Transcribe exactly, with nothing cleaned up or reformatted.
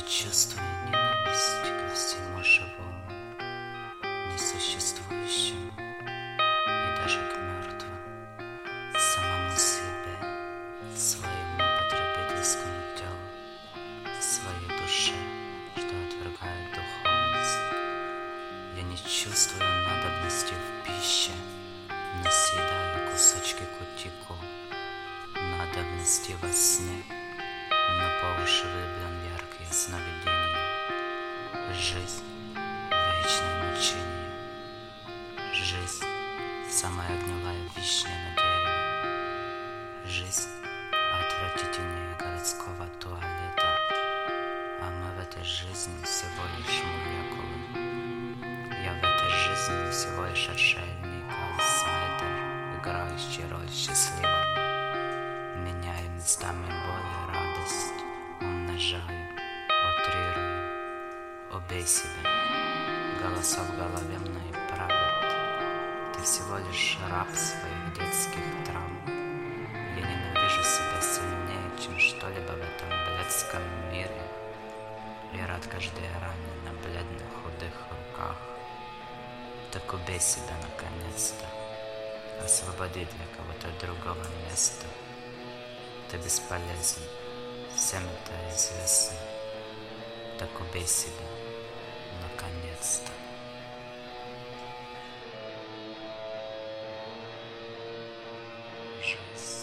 чувствую ненависть ко всему живому, несуществующему и даже к мертвым, самому себе, своему потребительскому телу, своей душе, что отвергает духовность. Я не чувствую надобности в пище, но съедаю кусочки кутику, надобности во сне, но по уши влюблен в яркие сновидения. Жизнь — вечное мучение. Жизнь — самая гнилая вишня на дереве. Жизнь отвратительнее городского туалета, а мы в этой жизни всего лишь молекулы. Я в этой жизни всего лишь отшельник, аутсайдер, играющий роль счастливого. Меняю местами боль и радость, умножаю, утрирую. Убей себя, голоса в голове мной правят. Ты всего лишь раб своих детских травм. Я ненавижу себя сильнее, чем что-либо в этом блядском мире. Я рад каждой ране на бледных худых руках. Так убей себя наконец-то. Освободи для кого-то другого места. Ты бесполезен, всем это известно. Так убей себя наконец-то. Жизнь.